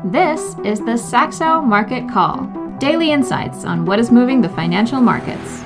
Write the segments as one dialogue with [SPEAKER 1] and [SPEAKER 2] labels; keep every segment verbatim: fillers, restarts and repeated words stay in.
[SPEAKER 1] This is the Saxo Market Call, daily insights on what is moving the financial markets.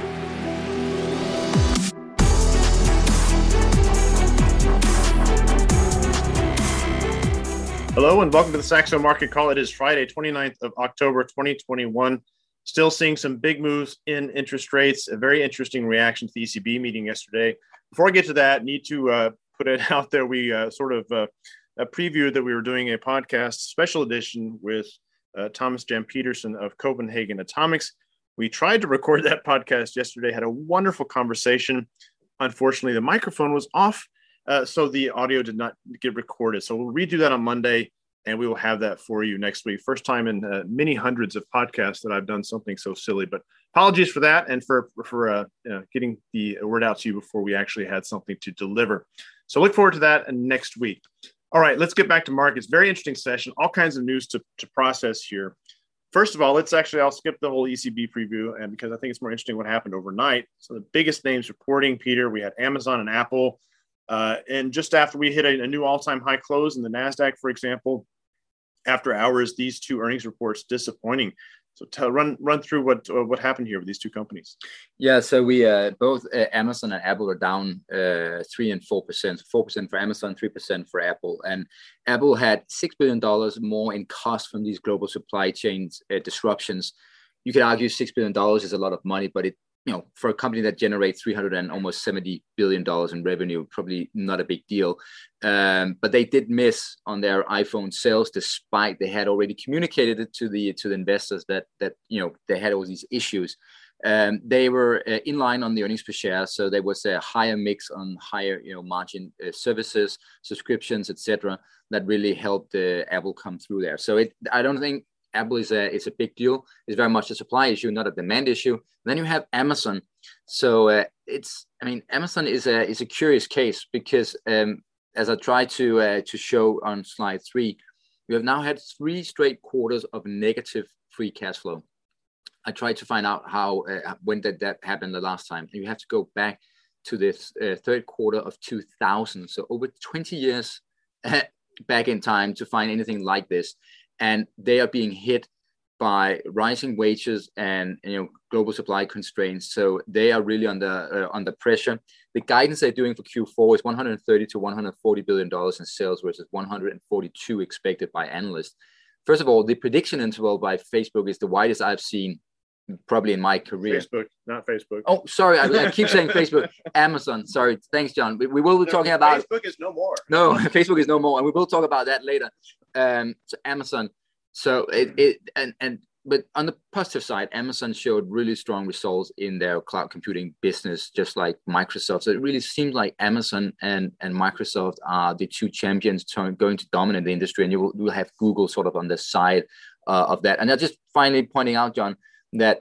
[SPEAKER 2] Hello and welcome to the Saxo Market Call. It is Friday, twenty-ninth of October, twenty twenty-one. Still seeing some big moves in interest rates, a very interesting reaction to the E C B meeting yesterday. Before I get to that, need to uh, put it out there. We uh, sort of uh, a preview that we were doing a podcast special edition with uh, Thomas Jan Peterson of Copenhagen Atomics. We tried to record that podcast yesterday, had a wonderful conversation. Unfortunately, the microphone was off, uh, so the audio did not get recorded. So we'll redo that on Monday, and we will have that for you next week. First time in uh, many hundreds of podcasts that I've done something so silly, but apologies for that and for, for uh, uh, getting the word out to you before we actually had something to deliver. So look forward to that next week. All right, let's get back to markets. Very interesting session, all kinds of news to, to process here. First of all, let's actually, I'll skip the whole E C B preview and because I think it's more interesting what happened overnight. So the biggest names reporting, Peter, we had Amazon and Apple. Uh, and just after we hit a, a new all-time high close in the NASDAQ, for example, after hours, these two earnings reports disappointing. So tell, run run through what uh, what happened here with these two companies.
[SPEAKER 3] Yeah, so we uh, both uh, Amazon and Apple are down uh, three and four percent. Four percent for Amazon, three percent for Apple. And Apple had six billion dollars more in cost from these global supply chains uh, disruptions. You could argue six billion dollars is a lot of money, but it you know for a company that generates three hundred and almost seventy billion dollars in revenue, probably not a big deal. Um, but they did miss on their iPhone sales, despite they had already communicated it to the to the investors that that you know they had all these issues. Um, they were uh, in line on the earnings per share, so there was a higher mix on higher you know margin uh, services, subscriptions, et cetera. That really helped uh, Apple come through there. So it, I don't think Apple is a is a big deal. It's very much a supply issue, not a demand issue. Then you have Amazon. So uh, it's I mean Amazon is a is a curious case because. Um, As I try to uh, to show on slide three, we have now had three straight quarters of negative free cash flow. I tried to find out how uh, when did that happen the last time. And you have to go back to this uh, third quarter of two thousand, so over twenty years back in time to find anything like this. And they are being hit by rising wages and you know global supply constraints, so they are really under uh, under pressure. The guidance they're doing for Q four is one hundred thirty to one hundred forty billion dollars in sales versus one hundred forty-two expected by analysts. First of all, the prediction interval by Facebook is the widest I've seen probably in my career.
[SPEAKER 2] Facebook, not Facebook.
[SPEAKER 3] Oh, sorry, I, I keep saying Facebook. Amazon, sorry. Thanks, John. We, we will be
[SPEAKER 2] no,
[SPEAKER 3] talking about
[SPEAKER 2] Facebook is no more.
[SPEAKER 3] No, Facebook is no more, and we will talk about that later. Um, so Amazon. So it, it and and but on the positive side, Amazon showed really strong results in their cloud computing business, just like Microsoft. So it really seems like Amazon and, and Microsoft are the two champions to, going to dominate the industry, and you will, you will have Google sort of on the side uh, of that. And I'm just finally pointing out, John, that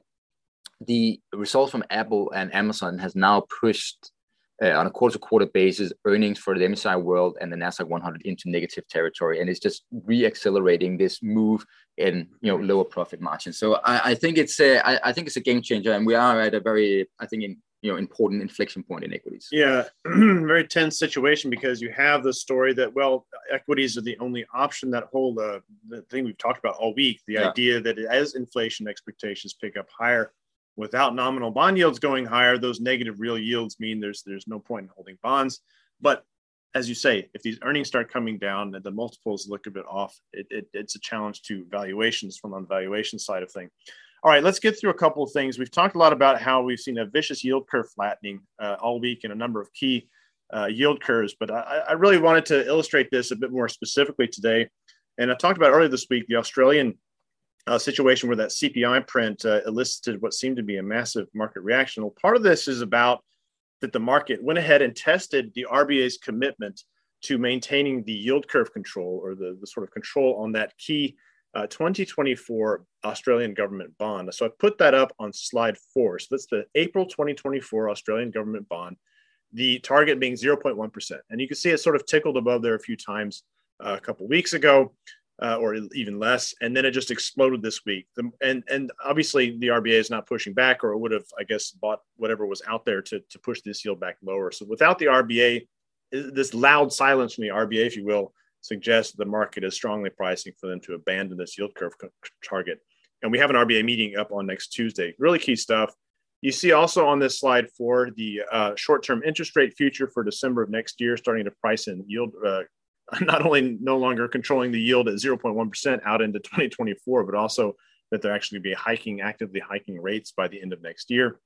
[SPEAKER 3] the results from Apple and Amazon has now pushed Uh, on a quarter-to-quarter basis, earnings for the M S C I World and the NASDAQ one hundred into negative territory, and it's just re-accelerating this move in you know lower profit margins. So I, I think it's a, I, I think it's a game changer, and we are at a very I think in you know important inflection point in equities.
[SPEAKER 2] Yeah, very tense situation because you have the story that well, equities are the only option that hold uh, the thing we've talked about all week. The yeah. idea that as inflation expectations pick up higher, without nominal bond yields going higher, those negative real yields mean there's there's no point in holding bonds. But as you say, if these earnings start coming down and the multiples look a bit off, it, it, it's a challenge to valuations from on the valuation side of things. All right, let's get through a couple of things. We've talked a lot about how we've seen a vicious yield curve flattening uh, all week in a number of key uh, yield curves. But I, I really wanted to illustrate this a bit more specifically today. And I talked about earlier this week, the Australian Uh, situation where that C P I print uh, elicited what seemed to be a massive market reaction. Well, part of this is about that the market went ahead and tested the R B A's commitment to maintaining the yield curve control or the, the sort of control on that key uh, twenty twenty-four Australian government bond. So I put that up on slide four. So that's the April twenty twenty-four Australian government bond, the target being zero point one percent. And you can see it sort of tickled above there a few times uh, a couple of weeks ago. Uh, or even less, and then it just exploded this week. The, and and obviously the R B A is not pushing back, or it would have, I guess, bought whatever was out there to, to push this yield back lower. So without the R B A, this loud silence from the R B A, if you will, suggests the market is strongly pricing for them to abandon this yield curve target. And we have an R B A meeting up on next Tuesday. Really key stuff. You see also on this slide for the uh, short-term interest rate future for December of next year, starting to price in yield, uh, not only no longer controlling the yield at zero point one percent out into twenty twenty-four, but also that they're actually be hiking, actively hiking rates by the end of next year.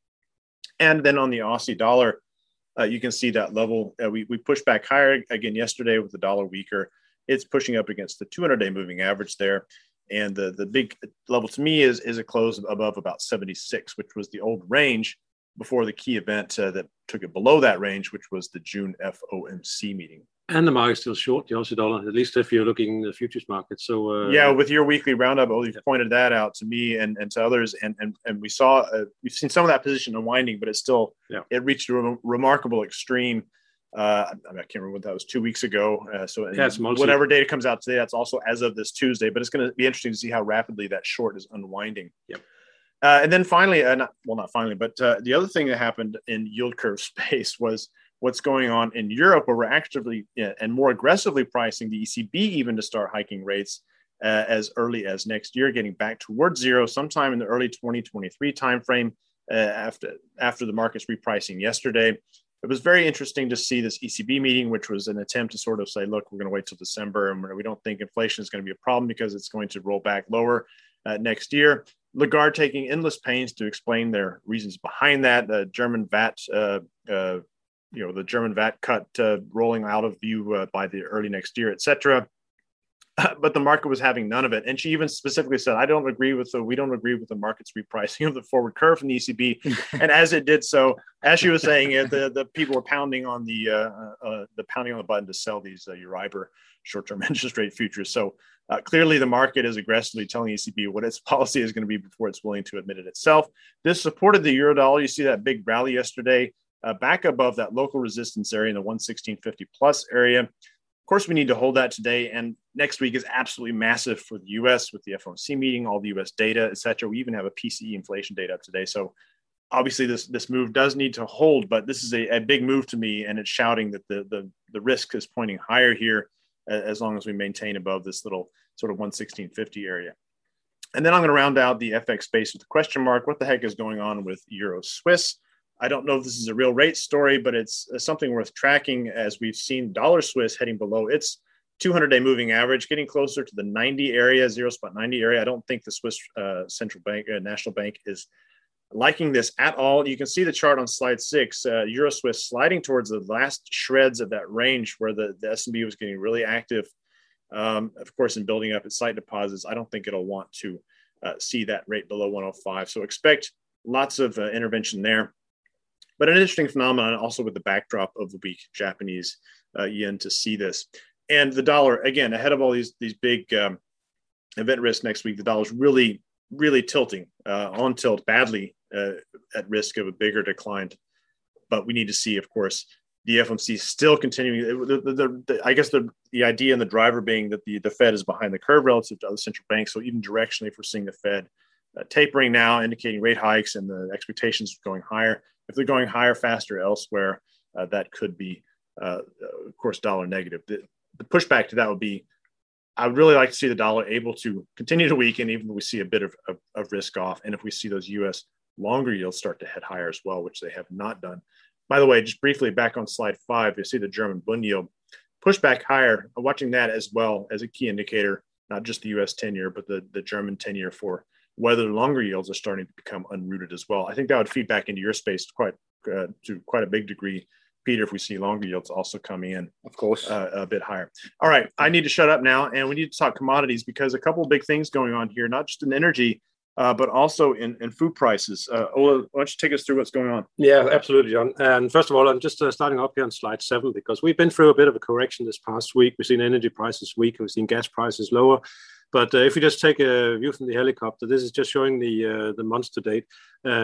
[SPEAKER 2] And then on the Aussie dollar, uh, you can see that level. Uh, we, we pushed back higher again yesterday with the dollar weaker. It's pushing up against the two hundred day moving average there. And the, the big level to me is, is a close above about seventy-six, which was the old range before the key event uh, that took it below that range, which was the June F O M C meeting.
[SPEAKER 4] And the market's still short, the Aussie dollar, at least if you're looking at the futures market. So uh,
[SPEAKER 2] yeah, with your weekly roundup, oh, you've pointed that out to me and, and to others. And and, and we saw, uh, we've seen some of that position unwinding, but it's still, yeah. it reached a re- remarkable extreme. Uh, I, mean, I can't remember what that was two weeks ago. Uh, so
[SPEAKER 4] yeah,
[SPEAKER 2] whatever data comes out today, that's also as of this Tuesday, but it's going to be interesting to see how rapidly that short is unwinding.
[SPEAKER 4] Yep.
[SPEAKER 2] Uh, and then finally, uh, not, well, not finally, but uh, the other thing that happened in yield curve space was what's going on in Europe, where we're actively uh, and more aggressively pricing the E C B even to start hiking rates uh, as early as next year, getting back towards zero sometime in the early twenty twenty-three timeframe uh, after, after the market's repricing yesterday. It was very interesting to see this E C B meeting, which was an attempt to sort of say, look, we're going to wait till December and we don't think inflation is going to be a problem because it's going to roll back lower uh, next year. Lagarde taking endless pains to explain their reasons behind that. The German V A T, uh, uh, you know, the German V A T cut uh, rolling out of view uh, by the early next year, et cetera. But the market was having none of it. And she even specifically said, I don't agree with the, we don't agree with the market's repricing of the forward curve from the E C B. And as it did so, as she was saying it, the, the people were pounding on the, uh, uh, the pounding on the button to sell these uh, Euribor short-term interest rate futures. So uh, clearly the market is aggressively telling E C B what its policy is going to be before it's willing to admit it itself. This supported the Eurodollar. You see that big rally yesterday, uh, back above that local resistance area in the one sixteen fifty plus area. Of course, we need to hold that today. And next week is absolutely massive for the U S with the F O M C meeting, all the U S data, et cetera. We even have a P C E inflation data up today. So obviously this, this move does need to hold, but this is a, a big move to me. And it's shouting that the, the, the risk is pointing higher here as long as we maintain above this little sort of one sixteen fifty area. And then I'm going to round out the F X space with a question mark. What the heck is going on with Euro Swiss? I don't know if this is a real rate story, but it's something worth tracking as we've seen dollar Swiss heading below its two hundred day moving average, getting closer to the ninety area, zero spot ninety area. I don't think the Swiss uh, central bank, uh, national bank is liking this at all. You can see the chart on slide six, uh, Euro Swiss sliding towards the last shreds of that range where the, the S and P was getting really active. Um, of course, in building up its sight deposits, I don't think it'll want to uh, see that rate below one oh five. So expect lots of uh, intervention there. But an interesting phenomenon also with the backdrop of the weak Japanese uh, yen to see this. And the dollar, again, ahead of all these, these big um, event risks next week, the dollar's really, really tilting uh, on tilt badly uh, at risk of a bigger decline. But we need to see, of course, the F O M C still continuing. The, the, the, the, I guess the, the idea and the driver being that the, the Fed is behind the curve relative to other central banks. So even directionally, if we're seeing the Fed uh, tapering now, indicating rate hikes and the expectations going higher, if they're going higher, faster elsewhere, uh, that could be, uh, of course, dollar negative. The, the pushback to that would be, I would really like to see the dollar able to continue to weaken, even if we see a bit of, of, of risk off. And if we see those U S longer yields start to head higher as well, which they have not done. By the way, just briefly back on slide five, you see the German Bund yield push back higher. Watching that as well as a key indicator, not just the U S ten year, but the, the German ten year for whether longer yields are starting to become unrooted as well. I think that would feed back into your space quite uh, to quite a big degree, Peter, if we see longer yields also coming in,
[SPEAKER 3] of course,
[SPEAKER 2] uh, a bit higher. All right, I need to shut up now, and we need to talk commodities because a couple of big things going on here, not just in energy, uh, but also in, in food prices. Uh, Ola, why don't you take us through what's going on?
[SPEAKER 4] Yeah, absolutely, John. And first of all, I'm just uh, starting up here on slide seven because we've been through a bit of a correction this past week. We've seen energy prices weak, we've seen gas prices lower. But uh, if we just take a view from the helicopter, this is just showing the uh, the months to date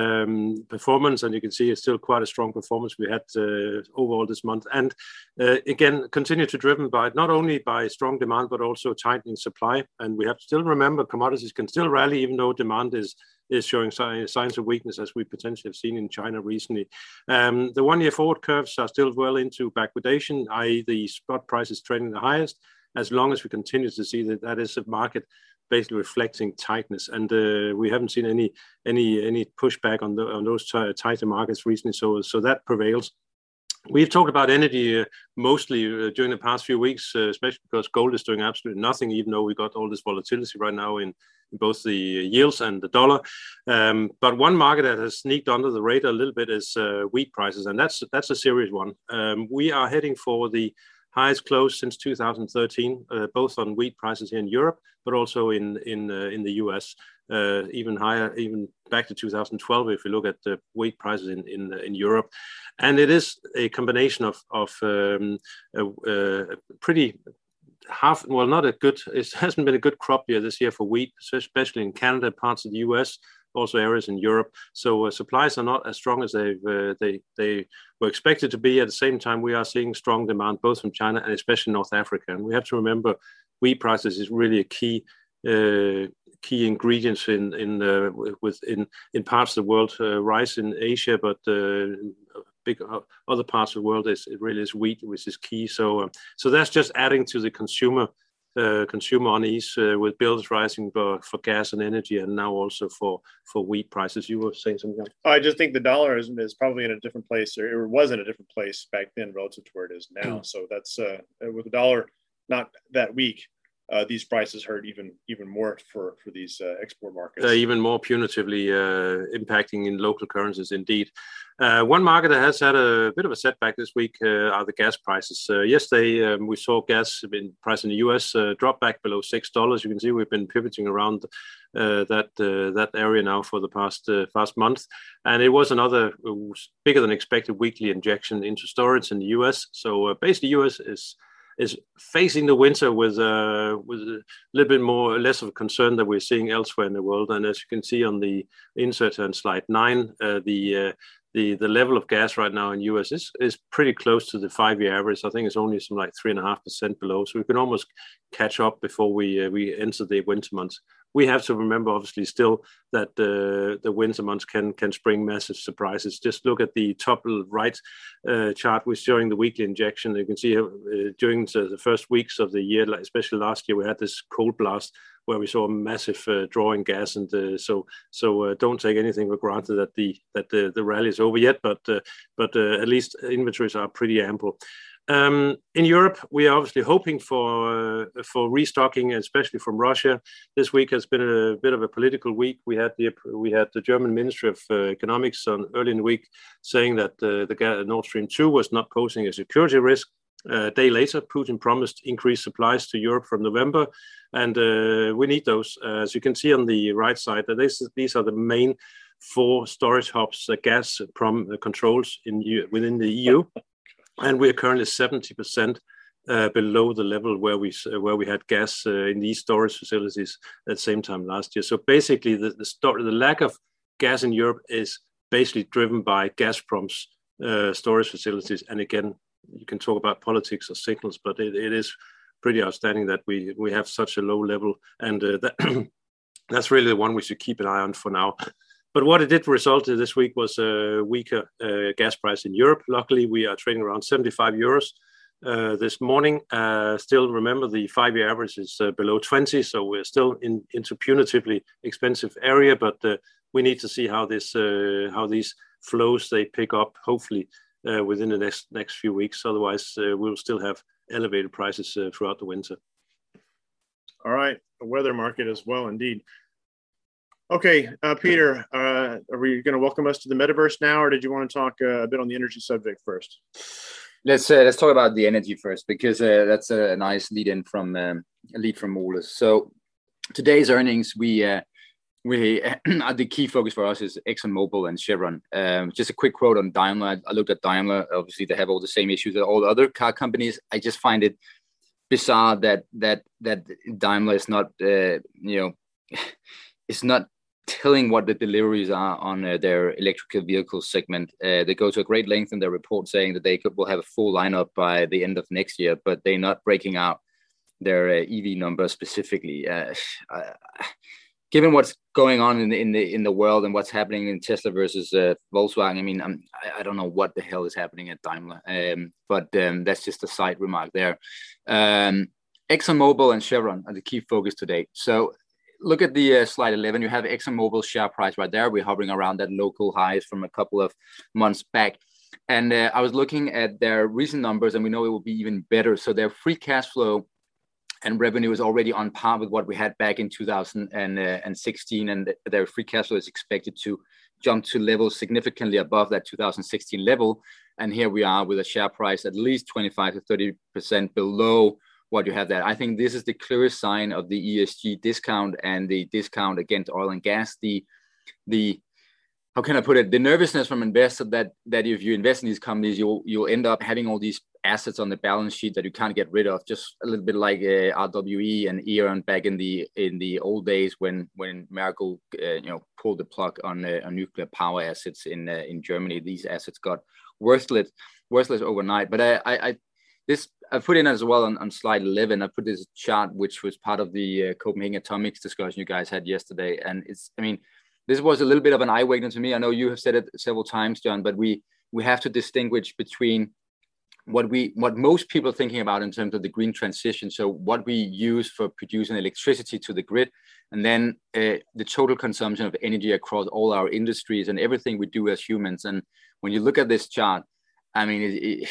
[SPEAKER 4] um, performance, and you can see it's still quite a strong performance we had uh, overall this month. And uh, again, continue to driven by not only by strong demand but also tightening supply. And we have to still remember commodities can still rally even though demand is is showing signs of weakness, as we potentially have seen in China recently. Um, the one-year forward curves are still well into backwardation, that is, the spot price is trading the highest. as long as we continue to see that that is a market basically reflecting tightness, and uh, we haven't seen any any any pushback on the on those t- tighter markets recently. So so that prevails. We've talked about energy uh, mostly uh, during the past few weeks, uh, especially because gold is doing absolutely nothing, even though we got all this volatility right now in, in both the yields and the dollar. Um, but one market that has sneaked under the radar a little bit is uh, wheat prices, and that's that's a serious one. Um, we are heading for the highest close since two thousand thirteen, uh, both on wheat prices here in Europe, but also in in uh, in the U S. Uh, even higher, even back to two thousand twelve, if you look at the wheat prices in in, in Europe, and it is a combination of of um, a, a pretty half, well, not a good. It hasn't been a good crop year this year for wheat, especially in Canada, parts of the U S, also areas in Europe. So uh, supplies are not as strong as they've uh, they they were expected to be. At the same time, we are seeing strong demand both from China and especially North Africa. And we have to remember, wheat prices is really a key. Uh, key ingredients in in uh, with in in parts of the world. Uh, rice in Asia, but uh, big uh, other parts of the world is it really is wheat, which is key. So uh, so that's just adding to the consumer uh, consumer unease uh, with bills rising for, for gas and energy, and now also for for wheat prices. You were saying something.
[SPEAKER 2] I just think the dollar is, is probably in a different place, or it was in a different place back then relative to where it is now. So that's uh, with the dollar not that weak. Uh, these prices hurt even even more for for these uh, export markets.
[SPEAKER 4] Uh, even more punitively uh, impacting in local currencies, indeed. Uh, one market that has had a bit of a setback this week uh, are the gas prices. Uh, yesterday, um, we saw gas in price in the U S uh, drop back below six dollars. You can see we've been pivoting around uh, that uh, that area now for the past uh, past month, and it was another was bigger than expected weekly injection into storage in the U S. So uh, basically, U S is. is facing the winter with uh, with a little bit more, less of a concern that we're seeing elsewhere in the world. And as you can see on the insert on slide nine, uh, the uh, the the level of gas right now in U S is is pretty close to the five-year average. I think it's only some like three and a half percent below, so we can almost catch up before we uh, we enter the winter months. We have to remember, obviously, still that uh, the winter months can can spring massive surprises. Just look at the top right uh, chart, which is showing the weekly injection. You can see uh, during the, the first weeks of the year, like especially last year, we had this cold blast where we saw a massive uh, draw in gas, and uh, so so uh, don't take anything for granted that the that the, the rally is over yet. But uh, but uh, at least inventories are pretty ample. Um, in Europe, we are obviously hoping for uh, for restocking, especially from Russia. This week has been a bit of a political week. We had the we had the German Ministry of uh, Economics on early in the week saying that uh, the Nord Stream two was not posing a security risk. Uh, a day later, Putin promised increased supplies to Europe from November, and uh, we need those. Uh, as you can see on the right side, that this, these are the main four storage hubs that Gazprom uh, controls in within the E U. And we are currently seventy percent uh, below the level where we uh, where we had gas uh, in these storage facilities at the same time last year. So basically, the the, sto- the lack of gas in Europe is basically driven by Gazprom's uh, storage facilities. And again, you can talk about politics or signals, but it, it is pretty outstanding that we we have such a low level, and uh, that that's really the one we should keep an eye on for now. But what it did result in this week was a weaker uh, gas price in Europe. Luckily, we are trading around seventy-five euros uh, this morning. Uh, still, remember, the five-year average is uh, below twenty, so we're still in into punitively expensive area. But uh, we need to see how this uh, how these flows they pick up. Hopefully, uh, within the next next few weeks. Otherwise, uh, we'll still have elevated prices uh, throughout the winter.
[SPEAKER 2] All right, the weather market as well, indeed. Okay, uh, Peter, uh, are we going to welcome us to the metaverse now, or did you want to talk uh, a bit on the energy subject first?
[SPEAKER 3] Let's uh, let's talk about the energy first, because uh, that's a nice lead in from um, a lead from Ole. So today's earnings, we uh, we uh, the key focus for us is ExxonMobil and Chevron. Um, just a quick quote on Daimler. I, I looked at Daimler. Obviously, they have all the same issues as all the other car companies. I just find it bizarre that that that Daimler is not uh, you know it's not telling what the deliveries are on uh, their electrical vehicle segment. Uh, they go to a great length in their report saying that they could, will have a full lineup by the end of next year, but they're not breaking out their uh, E V numbers specifically. Uh, uh, given what's going on in the, in the in the world and what's happening in Tesla versus uh, Volkswagen, I mean, I'm, I, I don't know what the hell is happening at Daimler, um, but um, that's just a side remark there. Um, ExxonMobil and Chevron are the key focus today. So look at the uh, slide eleven. You have ExxonMobil's share price right there. We're hovering around that local highs from a couple of months back. And uh, I was looking at their recent numbers, and we know it will be even better. So their free cash flow and revenue is already on par with what we had back in two thousand sixteen, and their free cash flow is expected to jump to levels significantly above that two thousand sixteen level. And here we are with a share price at least twenty-five to thirty percent below what you have there. I think this is the clearest sign of the E S G discount and the discount against oil and gas. The, the how can I put it? The nervousness from investors that that if you invest in these companies, you'll you'll end up having all these assets on the balance sheet that you can't get rid of. Just a little bit like uh, R W E and E.ON back in the in the old days when when Merkel uh, you know pulled the plug on, uh, on nuclear power assets in uh, in Germany. These assets got worthless worthless overnight. But I I, I this I put in as well on, on slide eleven. I put this chart which was part of the uh, Copenhagen Atomics discussion you guys had yesterday, and it's I mean. This was a little bit of an eye-wakener to me. I know you have said it several times, John, but we we have to distinguish between what we what most people are thinking about in terms of the green transition. So what we use for producing electricity to the grid, and then uh, the total consumption of energy across all our industries and everything we do as humans. And when you look at this chart, I mean, it, it,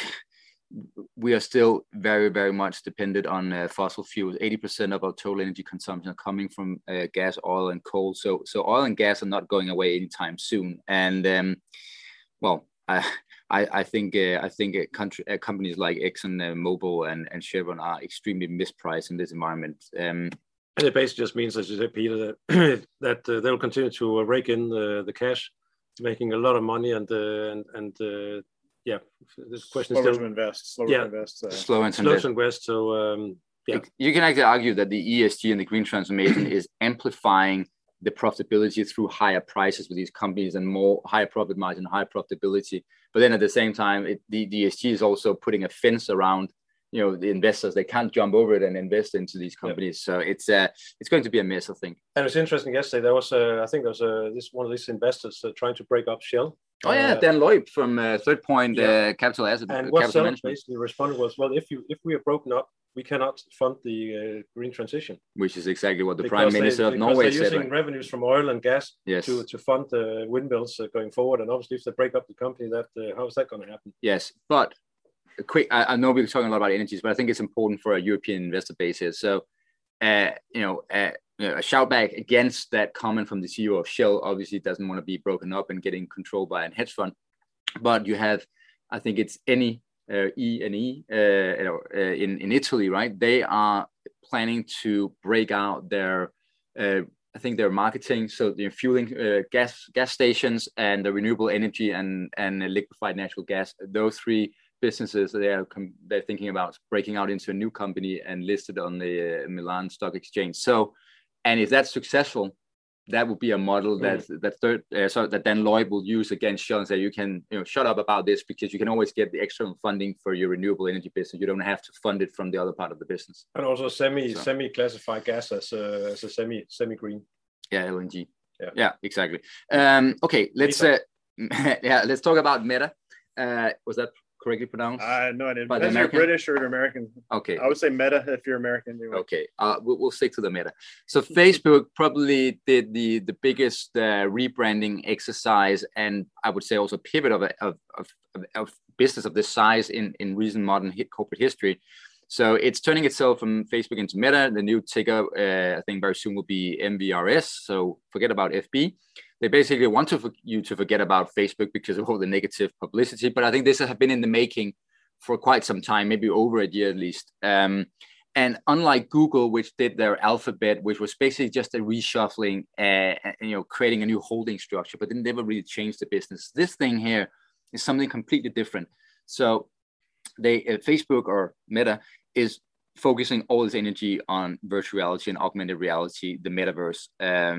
[SPEAKER 3] we are still very, very much dependent on uh, fossil fuels. eighty percent of our total energy consumption are coming from uh, gas, oil, and coal. So, so oil and gas are not going away anytime soon. And um, well, I, I, I think uh, I think uh, country, uh, companies like ExxonMobil and, and Chevron are extremely mispriced in this environment. Um,
[SPEAKER 4] and it basically just means, as you said, Peter, that that uh, they'll continue to rake in the, the cash, making a lot of money, and uh, and and. Uh, Yeah, this question
[SPEAKER 2] slower
[SPEAKER 4] is still
[SPEAKER 2] to invest, slower
[SPEAKER 3] yeah.
[SPEAKER 2] to invest, uh,
[SPEAKER 3] slow and
[SPEAKER 4] slow to invest. So um, yeah,
[SPEAKER 3] you can actually argue that the E S G and the green transformation is amplifying the profitability through higher prices with these companies and more higher profit margin, higher profitability. But then at the same time, it, the, the E S G is also putting a fence around, you know, the investors. They can't jump over it and invest into these companies. Yeah. So it's uh, it's going to be a mess, I think.
[SPEAKER 4] And it was interesting yesterday. There was, uh, I think, there was uh, this one of these investors uh, trying to break up Shell.
[SPEAKER 3] Oh yeah, uh, Dan Loeb from uh, Third Point yeah. uh, Capital Asset
[SPEAKER 4] and
[SPEAKER 3] uh,
[SPEAKER 4] what
[SPEAKER 3] Capital
[SPEAKER 4] Shell basically responded was, well, if you if we are broken up, we cannot fund the uh, green transition.
[SPEAKER 3] Which is exactly what the
[SPEAKER 4] because
[SPEAKER 3] Prime Minister
[SPEAKER 4] they,
[SPEAKER 3] of Norway
[SPEAKER 4] they're
[SPEAKER 3] said.
[SPEAKER 4] Using
[SPEAKER 3] right?
[SPEAKER 4] revenues from oil and gas
[SPEAKER 3] yes.
[SPEAKER 4] to to fund the windmills uh, going forward, and obviously if they break up the company, that uh, how is that going to happen?
[SPEAKER 3] Yes, but a quick. I, I know we're talking a lot about energies, but I think it's important for a European investor base here. So, uh, you know. Uh, You know, a shout back against that comment from the C E O of Shell. Obviously doesn't want to be broken up and getting controlled by a hedge fund. But you have, I think it's Eni, uh, E and E uh, uh, in, in Italy, right? They are planning to break out their, uh, I think their marketing, so the fueling uh, gas gas stations and the renewable energy and, and liquefied natural gas. Those three businesses they are they're thinking about breaking out into a new company and listed on the uh, Milan Stock Exchange. So. And if that's successful, that would be a model that mm. that third uh, so that Dan Loeb will use against Shell and say you can you know shut up about this because you can always get the external funding for your renewable energy business. You don't have to fund it from the other part of the business.
[SPEAKER 4] And also semi
[SPEAKER 3] so.
[SPEAKER 4] semi classify gas as a, as a semi semi green.
[SPEAKER 3] Yeah, L N G.
[SPEAKER 4] Yeah,
[SPEAKER 3] yeah, exactly. Um, okay, let's uh, yeah let's talk about Meta. Uh, was that correctly pronounced?
[SPEAKER 2] Uh, no, I didn't. But you're British or American?
[SPEAKER 3] Okay.
[SPEAKER 2] I would say Meta if you're American. Anyway.
[SPEAKER 3] Okay, uh, we'll, we'll stick to the Meta. So Facebook probably did the the biggest uh, rebranding exercise, and I would say also pivot of, a, of, of, of business of this size in, in recent modern hit corporate history. So it's turning itself from Facebook into Meta. The new ticker, uh, I think very soon will be M V R S. So forget about F B. They basically want to you to forget about Facebook because of all the negative publicity. But I think this has been in the making for quite some time, maybe over a year at least. Um, and unlike Google, which did their Alphabet, which was basically just a reshuffling, uh, and, you know, creating a new holding structure, but they never really changed the business. This thing here is something completely different. So they uh, Facebook or Meta is focusing all its energy on virtual reality and augmented reality, the metaverse. Um,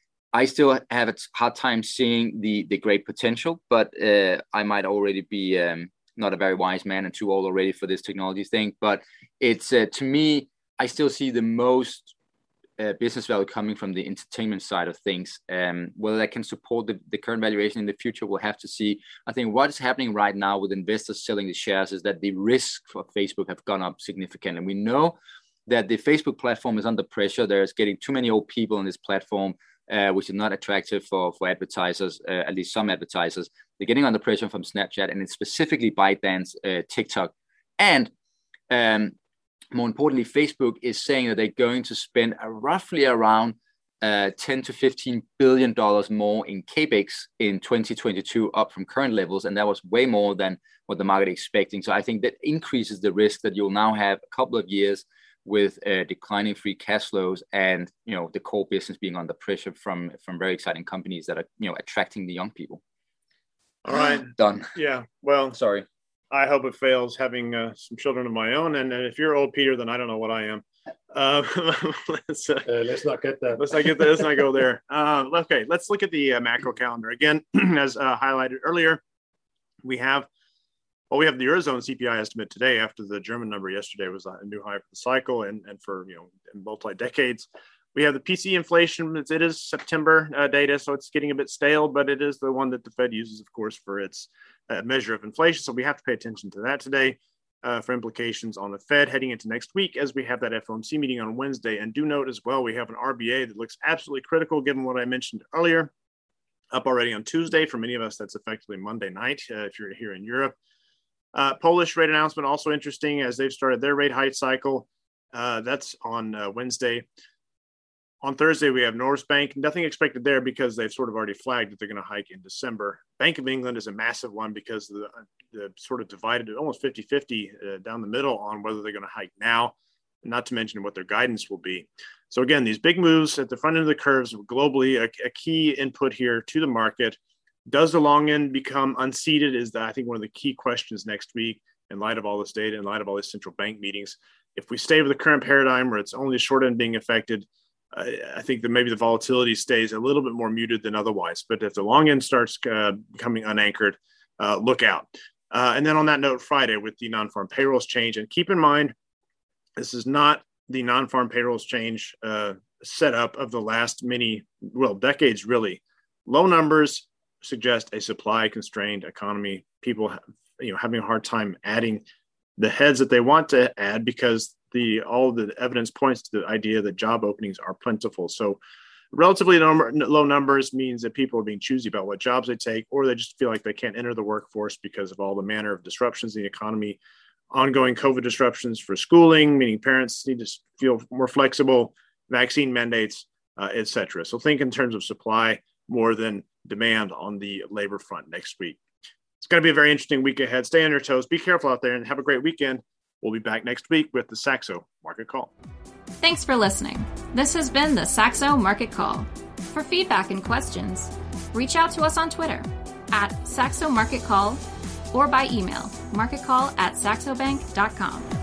[SPEAKER 3] I still have a hard time seeing the the great potential, but uh, I might already be um, not a very wise man and too old already for this technology thing. But it's uh, to me, I still see the most uh, business value coming from the entertainment side of things. Um, whether that can support the, the current valuation in the future, we'll have to see. I think what is happening right now with investors selling the shares is that the risk for Facebook have gone up significantly. And we know that the Facebook platform is under pressure. There's getting too many old people on this platform, uh, which is not attractive for, for advertisers, uh, at least some advertisers. They're getting under pressure from Snapchat, and it's specifically ByteDance, uh, TikTok. And um, more importantly, Facebook is saying that they're going to spend a roughly around uh, ten to fifteen billion dollars more in CapEx in twenty twenty-two, up from current levels. And that was way more than what the market is expecting. So I think that increases the risk that you'll now have a couple of years with uh, declining free cash flows and, you know, the core business being under pressure from, from very exciting companies that are, you know, attracting the young people.
[SPEAKER 2] All right.
[SPEAKER 3] Done.
[SPEAKER 2] Yeah. Well,
[SPEAKER 3] sorry.
[SPEAKER 2] I hope it fails, having uh, some children of my own. And, and if you're old, Peter, then I don't know what I am. Uh, let's, uh,
[SPEAKER 4] uh, let's not get that.
[SPEAKER 2] Let's not get that. Let's not go there. Uh, okay, let's look at the uh, macro calendar again. As uh, highlighted earlier, we have well, we have the Eurozone C P I estimate today after the German number yesterday was a new high for the cycle and, and for you know multi decades. We have the P C inflation. It's, it is September uh, data, so it's getting a bit stale, but it is the one that the Fed uses, of course, for its uh, measure of inflation. So we have to pay attention to that today uh, for implications on the Fed heading into next week as we have that F O M C meeting on Wednesday. And do note as well, we have an R B A that looks absolutely critical given what I mentioned earlier, up already on Tuesday. For many of us, that's effectively Monday night uh, if you're here in Europe. Uh, Polish rate announcement also interesting as they've started their rate hike cycle. Uh, that's on uh, Wednesday. On Thursday, we have Norges Bank. Nothing expected there because they've sort of already flagged that they're going to hike in December. Bank of England is a massive one because the, the sort of divided almost fifty-fifty uh, down the middle on whether they're going to hike now, not to mention what their guidance will be. So again, these big moves at the front end of the curves globally, a, a key input here to the market. Does the long end become unseated is, the, I think, one of the key questions next week in light of all this data, in light of all these central bank meetings. If we stay with the current paradigm where it's only the short end being affected, I think that maybe the volatility stays a little bit more muted than otherwise. But if the long end starts uh, becoming unanchored, uh, look out. Uh, and then on that note, Friday with the non-farm payrolls change. And keep in mind, this is not the non-farm payrolls change uh, setup of the last many, well, decades, really. Low numbers suggest a supply-constrained economy. People you know, having a hard time adding the heads that they want to add because the all the evidence points to the idea that job openings are plentiful. So relatively number, low numbers means that people are being choosy about what jobs they take, or they just feel like they can't enter the workforce because of all the manner of disruptions in the economy, ongoing COVID disruptions for schooling, meaning parents need to feel more flexible, vaccine mandates, uh, et cetera. So think in terms of supply more than demand on the labor front next week. It's going to be a very interesting week ahead. Stay on your toes. Be careful out there and have a great weekend. We'll be back next week with the Saxo Market Call.
[SPEAKER 1] Thanks for listening. This has been the Saxo Market Call. For feedback and questions, reach out to us on Twitter at Saxo Market Call or by email marketcall at saxobank dot com.